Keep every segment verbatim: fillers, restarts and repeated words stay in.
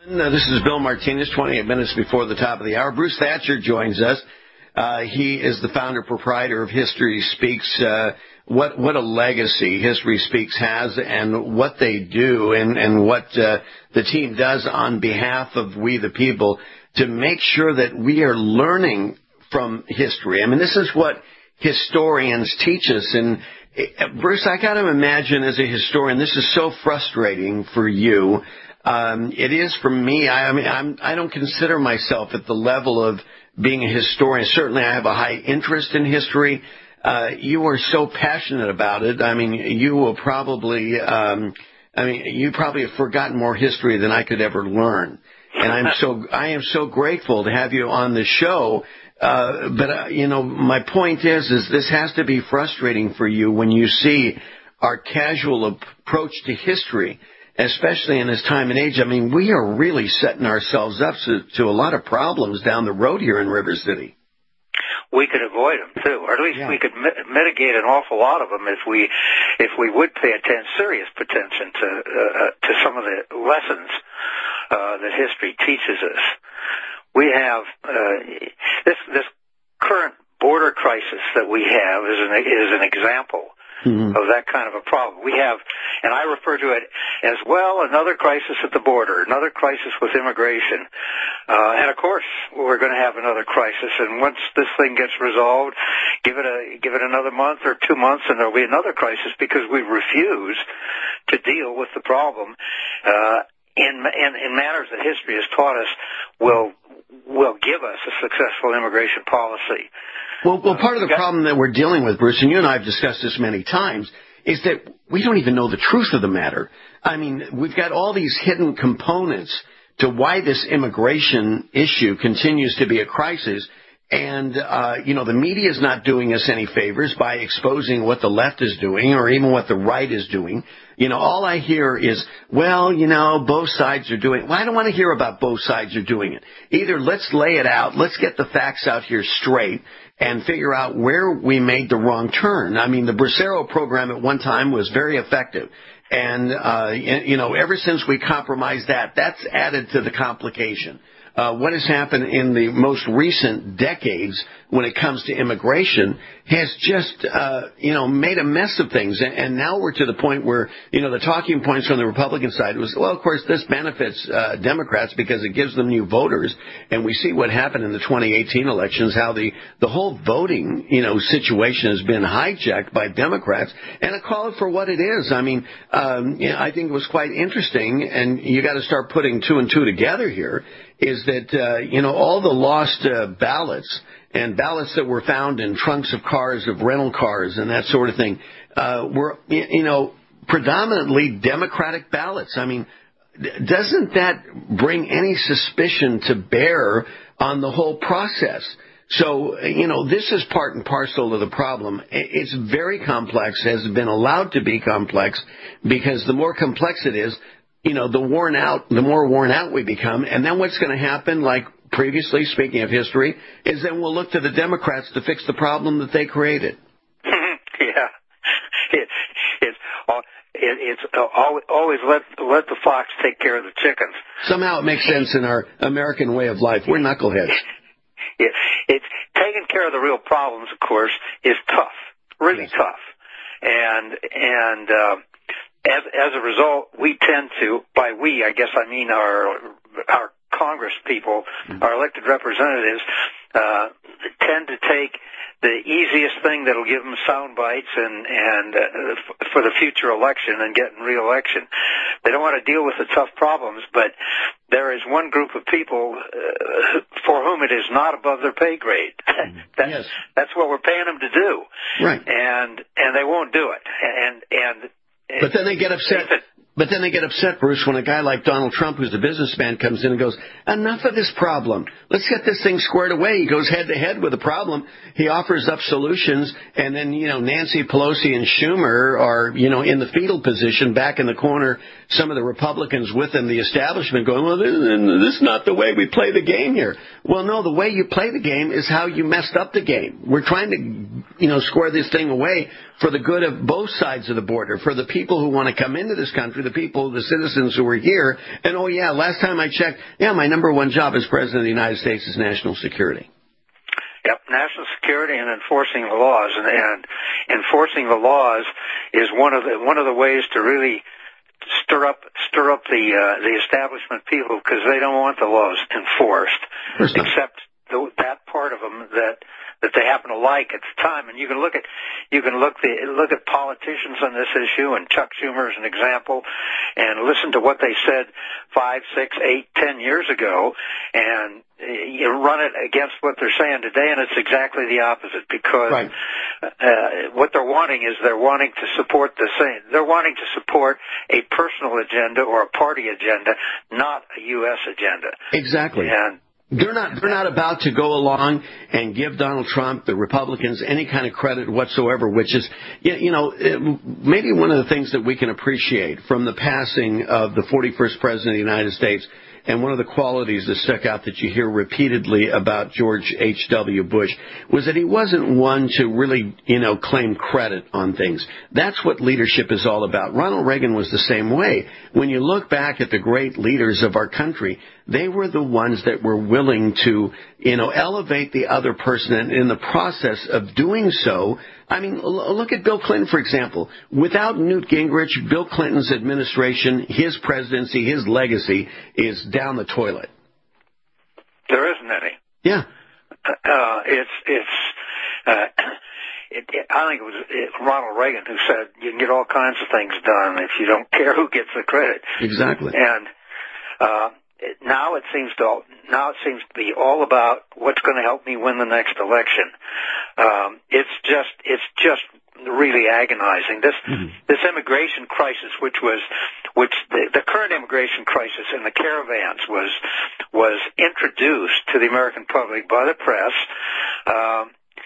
Uh, this is Bill Martinez, twenty-eight minutes before the top of the hour. Bruce Thatcher joins us. Uh, he is the founder, proprietor of History Speaks. Uh, what what a legacy History Speaks has, and what they do, and, and what uh, the team does on behalf of we the people to make sure that we are learning from history. I mean, this is what historians teach us. And uh, Bruce, I got to imagine as a historian, this is so frustrating for you. Um, it is for me. I, I mean, I'm, I don't consider myself at the level of being a historian. Certainly, I have a high interest in history. Uh, you are so passionate about it. I mean, you will probably, um, I mean, you probably have forgotten more history than I could ever learn. And I'm so, I am so grateful to have you on the show. Uh, but, uh, you know, my point is, is this has to be frustrating for you when you see our casual approach to history, especially in this time and age. I mean, we are really setting ourselves up to, to a lot of problems down the road here in River City. We could avoid them too, or at least yeah. we could mi- mitigate an awful lot of them if we, if we would pay attention, serious attention to uh, to some of the lessons uh, that history teaches us. We have uh, this this current border crisis that we have is an is an example. Mm-hmm. Of that kind of a problem. We have, and I refer to it as well, another crisis at the border, another crisis with immigration. Uh, and of course, we're going to have another crisis. And once this thing gets resolved, give it a, give it another month or two months and there'll be another crisis because we refuse to deal with the problem, uh, in, in, in manners that history has taught us will, will give us a successful immigration policy. Well, well, part of the problem that we're dealing with, Bruce, and you and I have discussed this many times, is that we don't even know the truth of the matter. I mean, we've got all these hidden components to why this immigration issue continues to be a crisis. And, uh, you know, the media is not doing us any favors by exposing what the left is doing or even what the right is doing. You know, all I hear is, well, you know, both sides are doing it. Well, I don't want to hear about both sides are doing it. Either let's lay it out, let's get the facts out here straight and figure out where we made the wrong turn. I mean, the Bracero program at one time was very effective. And, uh, you know, ever since we compromised that, that's added to the complication. Uh, what has happened in the most recent decades when it comes to immigration has just, uh, you know, made a mess of things. And, and now we're to the point where, you know, the talking points from the Republican side was, well, of course, this benefits uh, Democrats because it gives them new voters. And we see what happened in the twenty eighteen elections, how the, the whole voting, you know, situation has been hijacked by Democrats. And I call it for what it is. I mean, um, you know, I think it was quite interesting, and you got to start putting two and two together here, is that, uh, you know, all the lost uh, ballots and ballots that were found in trunks of cars, of rental cars and that sort of thing, uh, were, you know, predominantly Democratic ballots. I mean, doesn't that bring any suspicion to bear on the whole process? So, you know, this is part and parcel of the problem. It's very complex, has been allowed to be complex, because the more complex it is, you know, the worn out, the more worn out we become. And then what's going to happen, like previously, speaking of history, is then we'll look to the Democrats to fix the problem that they created. yeah. It, it's, it, it's always, always let, let the fox take care of the chickens. Somehow it makes sense in our American way of life. We're knuckleheads. it, it's taking care of the real problems, of course, is tough, really yes. tough. And, and, uh, As, as a result, we tend to, by we, I guess I mean our, our Congress people, our elected representatives, uh, tend to take the easiest thing that'll give them sound bites and, and, uh, f- for the future election and getting re-election. They don't want to deal with the tough problems, but there is one group of people, uh, for whom it is not above their pay grade. that's, yes. that's what we're paying them to do. Right. And, and they won't do it. And, and, But then they get upset. But then they get upset, Bruce, when a guy like Donald Trump, who's a businessman, comes in and goes, enough of this problem. Let's get this thing squared away. He goes head to head with the problem. He offers up solutions. And then, you know, Nancy Pelosi and Schumer are, you know, in the fetal position back in the corner. Some of the Republicans within the establishment going, well, this, this is not the way we play the game here. Well, no, the way you play the game is how you messed up the game. We're trying to you know, square this thing away for the good of both sides of the border, for the people who want to come into this country, the people, the citizens who are here. And, oh, yeah, last time I checked, yeah, my number one job as President of the United States is national security. Yep, national security and enforcing the laws. And, and enforcing the laws is one of the one of the ways to really stir up stir up the uh, the establishment people, because they don't want the laws enforced, except the, that part of them that that they happen to like at the time. And you can look at you can look the look at politicians on this issue, and Chuck Schumer is an example, and listen to what they said five, six, eight, ten years ago, and you run it against what they're saying today, and it's exactly the opposite. Because right. uh, what they're wanting is they're wanting to support the same. They're wanting to support a personal agenda or a party agenda, not a U S agenda. Exactly. And They're not, they're not about to go along and give Donald Trump, the Republicans, any kind of credit whatsoever, which is, you know, maybe one of the things that we can appreciate from the passing of the forty-first President of the United States. And one of the qualities that stuck out that you hear repeatedly about George H W. Bush was that he wasn't one to really, you know, claim credit on things. That's what leadership is all about. Ronald Reagan was the same way. When you look back at the great leaders of our country, they were the ones that were willing to, you know, elevate the other person. And in the process of doing so, I mean, look at Bill Clinton, for example. Without Newt Gingrich, Bill Clinton's administration, his presidency, his legacy is down the toilet. There isn't any. Yeah. Uh, it's, it's, uh, it, it, I think it was it, Ronald Reagan who said you can get all kinds of things done if you don't care who gets the credit. Exactly. And, uh, It, now it seems to now it seems to be all about what's going to help me win the next election. Um, it's just it's just really agonizing. This mm-hmm. this immigration crisis, which was which the, the current immigration crisis in the caravans was was introduced to the American public by the press. Um,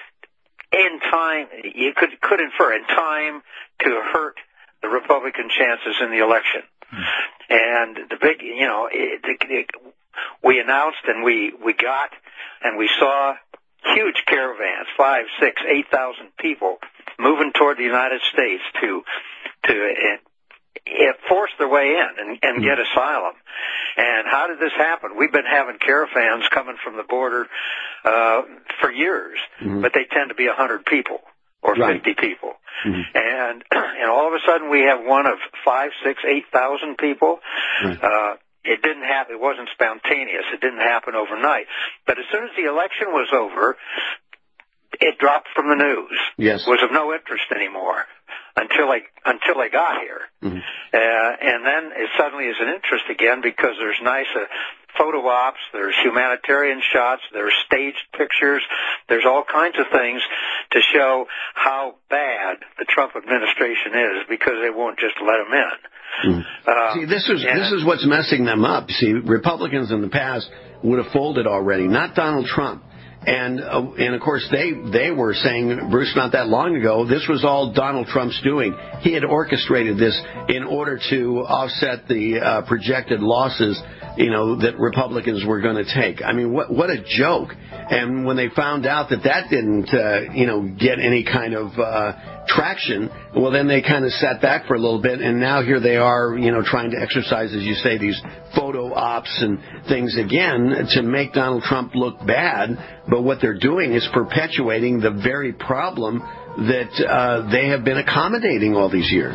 in time, you could could infer in time to hurt the Republican chances in the election. And the big, you know, it, it, it, we announced and we, we got and we saw huge caravans, five, six, eight thousand people moving toward the United States to, to uh, uh, force their way in and, and mm-hmm. get asylum. And how did this happen? We've been having caravans coming from the border, uh, for years, mm-hmm. but they tend to be a hundred people. Or right. fifty people, mm-hmm. and and all of a sudden we have one of five, six, eight thousand people. Right. Uh, it didn't happen. It wasn't spontaneous. It didn't happen overnight. But as soon as the election was over, it dropped from the news. Yes, was of no interest anymore until they until they got here, mm-hmm. uh, and then it suddenly is an interest again because there's nice. Uh, photo ops, there's humanitarian shots, there's staged pictures, there's all kinds of things to show how bad the Trump administration is because they won't just let them in. Mm. Uh, See, this is and, this is what's messing them up. See, Republicans in the past would have folded already, not Donald Trump. And, uh, and of course, they, they were saying, Bruce, not that long ago, this was all Donald Trump's doing. He had orchestrated this in order to offset the uh, projected losses, you know, that Republicans were going to take. I mean, what, what a joke. And when they found out that that didn't, uh, you know, get any kind of uh, traction, well, then they kind of sat back for a little bit. And now here they are, you know, trying to exercise, as you say, these photo ops and things again to make Donald Trump look bad. But what they're doing is perpetuating the very problem that uh, they have been accommodating all these years.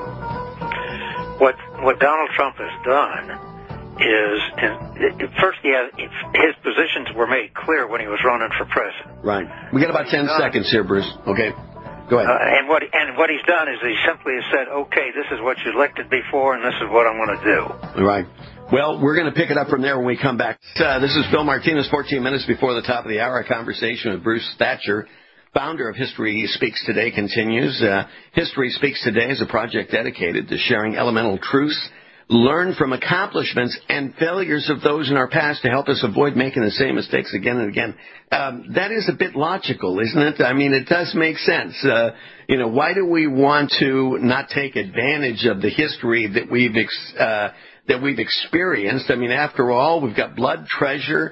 What what Donald Trump has done is, in, first, he has, his positions were made clear when he was running for president. Right. We got about ten seconds here, Bruce. Okay. Go ahead. Uh, and what and what he's done is he simply has said, okay, this is what you elected before, and this is what I'm going to do. Right. Well, we're going to pick it up from there when we come back. Uh, this is Phil Martinez, fourteen minutes before the top of the hour. A conversation with Bruce Thatcher, founder of History Speaks Today, continues. Uh, History Speaks Today is a project dedicated to sharing elemental truths, learn from accomplishments and failures of those in our past to help us avoid making the same mistakes again and again. Um, that is a bit logical, isn't it? I mean, it does make sense. Uh, you know, why do we want to not take advantage of the history that we've ex- uh, that we've experienced? I mean, after all, we've got blood, treasure,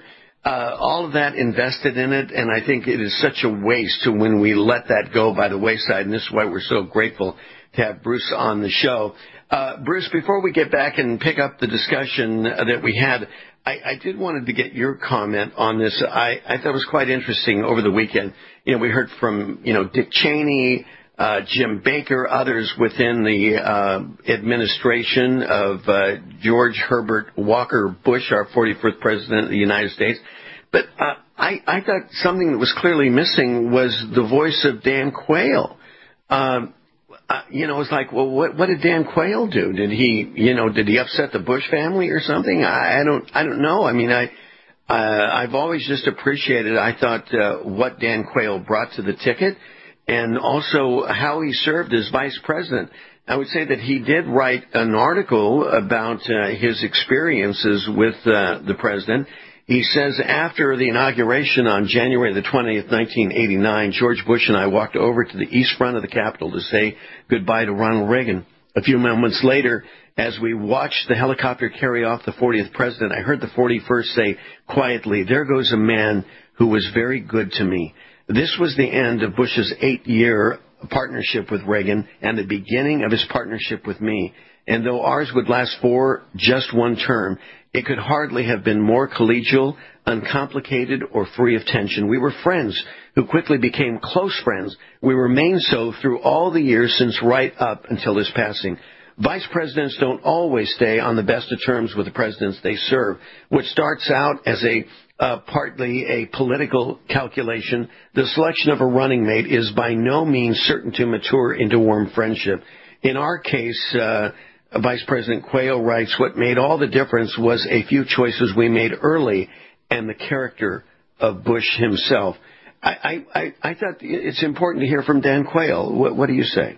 uh, all of that invested in it, and I think it is such a waste to when we let that go by the wayside, and this is why we're so grateful to have Bruce on the show. Uh, Bruce, before we get back and pick up the discussion that we had, I, I did wanted to get your comment on this. I, I thought it was quite interesting over the weekend. You know, we heard from, you know, Dick Cheney, uh, Jim Baker, others within the uh, administration of uh, George Herbert Walker Bush, our forty-first president of the United States. But uh, I, I thought something that was clearly missing was the voice of Dan Quayle. Um, Uh, you know, it's like, well, what, what did Dan Quayle do? Did he, you know, did he upset the Bush family or something? I, I don't, I don't know. I mean, I, uh, I've always just appreciated, I thought, uh, what Dan Quayle brought to the ticket and also how he served as vice president. I would say that he did write an article about uh, his experiences with uh, the president. He says, after the inauguration on January the twentieth, nineteen eighty-nine, George Bush and I walked over to the east front of the Capitol to say goodbye to Ronald Reagan. A few moments later, as we watched the helicopter carry off the fortieth president, I heard the forty-first say quietly, "There goes a man who was very good to me." This was the end of Bush's eight-year partnership with Reagan and the beginning of his partnership with me. And though ours would last for just one term, it could hardly have been more collegial, uncomplicated, or free of tension. We were friends who quickly became close friends. We remained so through all the years since right up until his passing. Vice presidents don't always stay on the best of terms with the presidents they serve. What starts out as a uh, partly a political calculation, the selection of a running mate is by no means certain to mature into warm friendship. In our case, uh, Vice President Quayle writes, what made all the difference was a few choices we made early and the character of Bush himself. I, I, I thought it's important to hear from Dan Quayle. What, what do you say?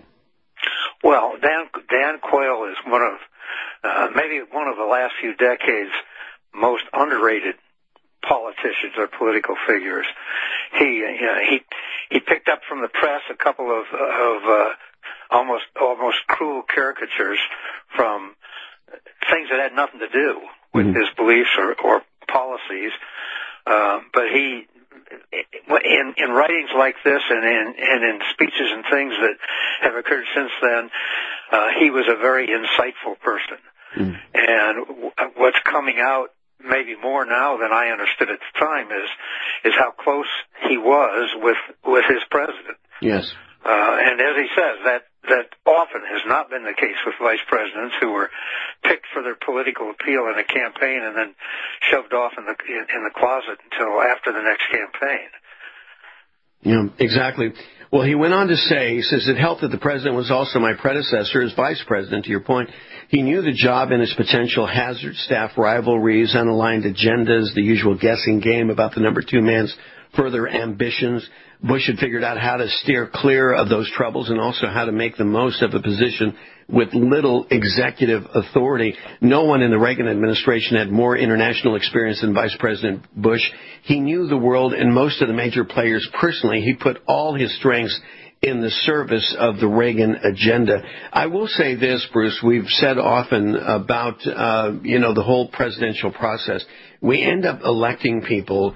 Well, Dan, Dan Quayle is one of, uh, maybe one of the last few decades most underrated politicians or political figures. He, you know, he, he picked up from the press a couple of, of, uh, almost, almost cruel caricatures from things that had nothing to do with mm-hmm. his beliefs or, or policies. Uh, but he, in, in writings like this and in, and in speeches and things that have occurred since then, uh, he was a very insightful person. Mm. And w- what's coming out maybe more now than I understood at the time is, is how close he was with, with his president. Yes. Uh, and as he says, that, that often has not been the case with vice presidents who were picked for their political appeal in a campaign and then shoved off in the, in, in the closet until after the next campaign. Yeah, exactly. Well, he went on to say, he says, it helped that the president was also my predecessor as vice president, to your point. He knew the job and its potential hazards, staff rivalries, unaligned agendas, the usual guessing game about the number two man's further ambitions. Bush had figured out how to steer clear of those troubles and also how to make the most of a position with little executive authority. No one in the Reagan administration had more international experience than Vice President Bush. He knew the world and most of the major players personally. He put all his strengths in the service of the Reagan agenda. I will say this, Bruce, we've said often about, uh, you know, the whole presidential process. We end up electing people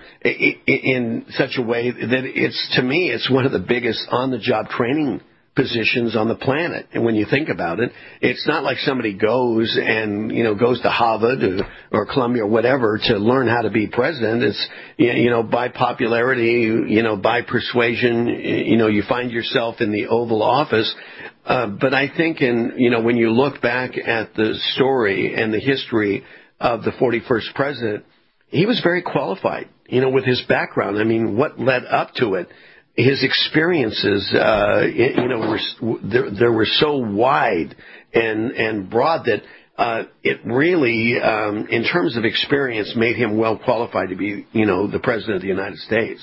in such a way that it's, to me, it's one of the biggest on-the-job training positions on the planet. And when you think about it, it's not like somebody goes and, you know, goes to Harvard or, or Columbia or whatever to learn how to be president. It's, you know, by popularity, you know, by persuasion, you know, you find yourself in the Oval Office. Uh, but I think in, you know, when you look back at the story and the history of the forty-first president, he was very qualified, you know, with his background. I mean, what led up to it? His experiences, uh, you know, were, they were so wide and, and broad that uh, it really, um, in terms of experience, made him well qualified to be, you know, the president of the United States.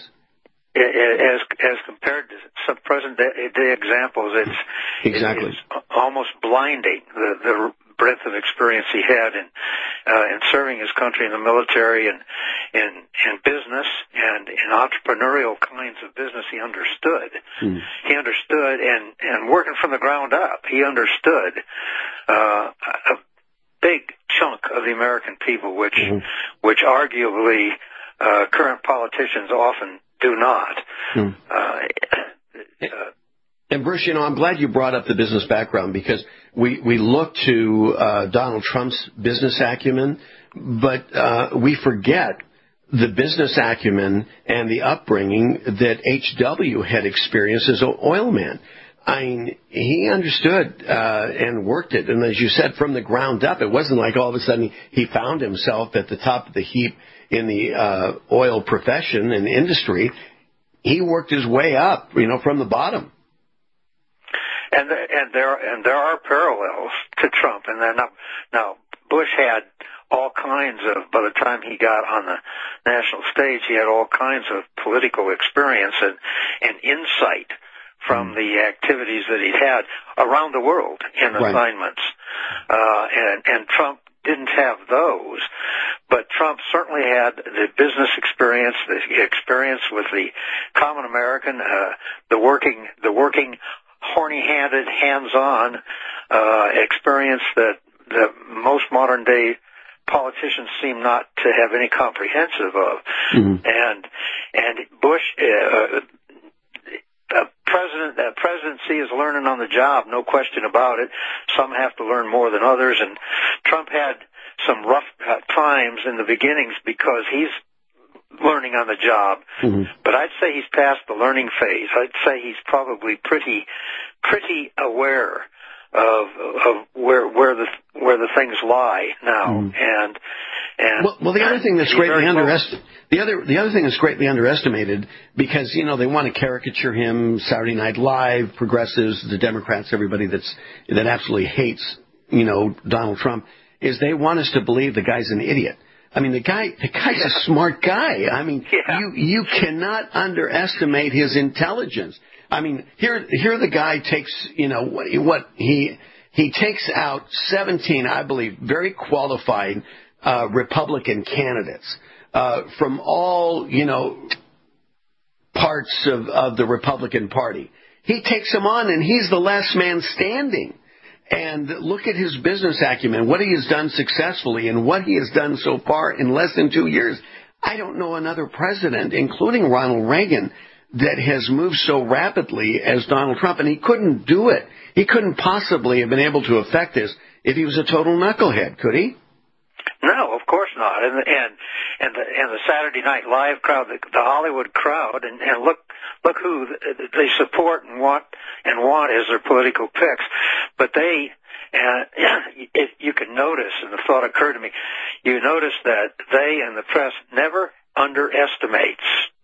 As as compared to some present day examples, it's exactly it's almost blinding the the breadth of experience he had in uh, in serving his country in the military and in in business and in entrepreneurial kinds of business. He understood. Mm. He understood, and and working from the ground up, he understood uh, a big chunk of the American people, which mm. which arguably uh, current politicians often do not. Hmm. Uh, uh, and Bruce, you know, I'm glad you brought up the business background, because we, we look to uh, Donald Trump's business acumen, but uh, we forget the business acumen and the upbringing that H W had experienced as an oil man. I mean, he understood uh, and worked it, and as you said, from the ground up. It wasn't like all of a sudden he found himself at the top of the heap in the uh, oil profession and industry. He worked his way up, you know, from the bottom. And and there and there are parallels to Trump, and then now, now Bush had all kinds of, by the time he got on the national stage, he had all kinds of political experience and, and insight from the activities that he'd had around the world in right. assignments. Uh, and, and Trump didn't have those, but Trump certainly had the business experience, the experience with the common American, uh, the working, the working, horny-handed, hands-on, uh, experience that, that most modern day politicians seem not to have any comprehensive of. Mm-hmm. And, and Bush, uh, uh, president, uh, presidency is learning on the job, no question about it. Some have to learn more than others, and Trump had some rough uh, times in the beginnings because he's learning on the job. Mm-hmm. But I'd say he's past the learning phase. I'd say he's probably pretty, pretty aware of of where where the where the things lie now, mm. and and well, well the other thing that's greatly underestimated the other the other thing that's greatly underestimated, because you know they want to caricature him, Saturday Night Live, progressives, the Democrats, everybody that's that absolutely hates you know Donald Trump, is they want us to believe the guy's an idiot. I mean, the guy the guy's yeah. a smart guy. I mean, yeah. you you cannot underestimate his intelligence. I mean, here, here the guy takes, you know, what, what he, he takes out seventeen, I believe, very qualified, uh, Republican candidates, uh, from all, you know, parts of, of the Republican Party. He takes them on, and he's the last man standing. And look at his business acumen, what he has done successfully, and what he has done so far in less than two years. I don't know another president, including Ronald Reagan, that has moved so rapidly as Donald Trump, and he couldn't do it. He couldn't possibly have been able to affect this if he was a total knucklehead, could he? No, of course not. And and and the, and the Saturday Night Live crowd, the, the Hollywood crowd, and, and look look who they support and want and want as their political picks. But they, and if you can notice, and the thought occurred to me, you notice that they and the press never underestimates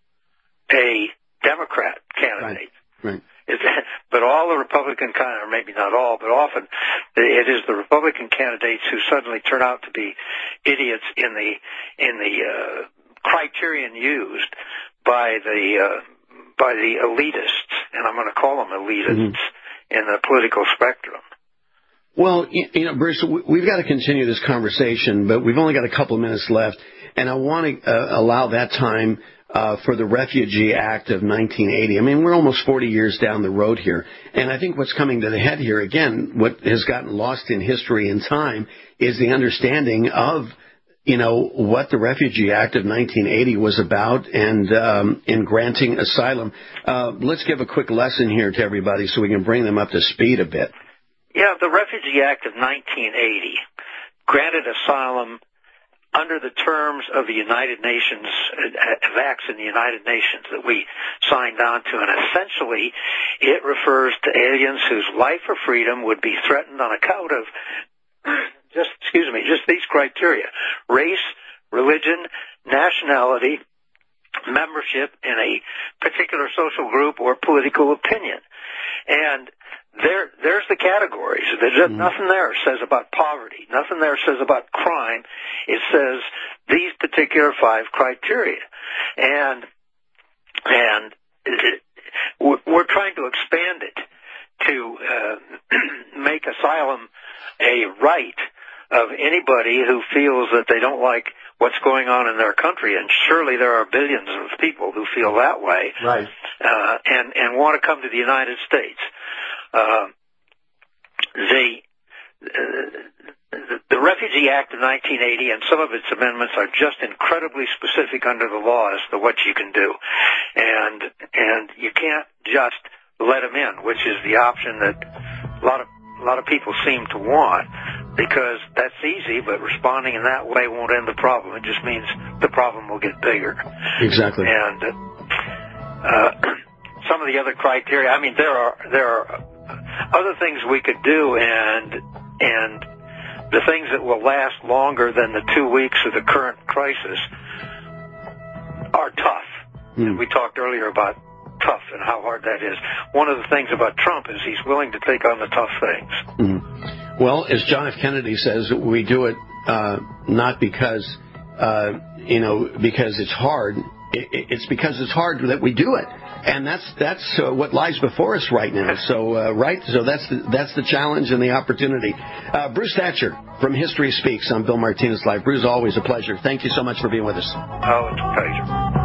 a Democrat candidate. Right. Right. But all the Republican kind, or maybe not all, but often it is the Republican candidates who suddenly turn out to be idiots in the in the uh, criterion used by the uh, by the elitists, and I'm going to call them elitists mm-hmm. in the political spectrum. Well, you know, Bruce, we've got to continue this conversation, but we've only got a couple of minutes left, and I want to uh, allow that time Uh, for the Refugee Act of nineteen eighty. I mean, we're almost forty years down the road here. And I think what's coming to the head here, again, what has gotten lost in history and time is the understanding of, you know, what the Refugee Act of nineteen eighty was about and um, in granting asylum. Uh, let's give a quick lesson here to everybody so we can bring them up to speed a bit. Yeah, the Refugee Act of nineteen eighty granted asylum under the terms of the United Nations, of acts in the United Nations that we signed on to. And essentially, it refers to aliens whose life or freedom would be threatened on account of, just, excuse me, just these criteria: race, religion, nationality, membership in a particular social group, or political opinion. And There, there's the categories. There's mm-hmm. nothing there says about poverty. Nothing there says about crime. It says these particular five criteria, and and it, we're trying to expand it to uh, make asylum a right of anybody who feels that they don't like what's going on in their country, and surely there are billions of people who feel that way, right? Uh, and and want to come to the United States. Uh, the uh, the Refugee Act of nineteen eighty and some of its amendments are just incredibly specific under the law as to what you can do. And, and you can't just let them in, which is the option that a lot of, a lot of people seem to want, because that's easy, but responding in that way won't end the problem. It just means the problem will get bigger. Exactly. And, uh, some of the other criteria, I mean, there are, there are other things we could do, and, and, the things that will last longer than the two weeks of the current crisis are tough. Mm. We talked earlier about tough and how hard that is. One of the things about Trump is he's willing to take on the tough things. Mm. Well, as John F. Kennedy says, we do it uh, not because, uh, you know, because it's hard. It's because it's hard that we do it. And that's that's uh, what lies before us right now. So, uh, right? So that's the, that's the challenge and the opportunity. Uh, Bruce Thatcher from History Speaks on Bill Martinez Live. Bruce, always a pleasure. Thank you so much for being with us. Oh, it's a pleasure.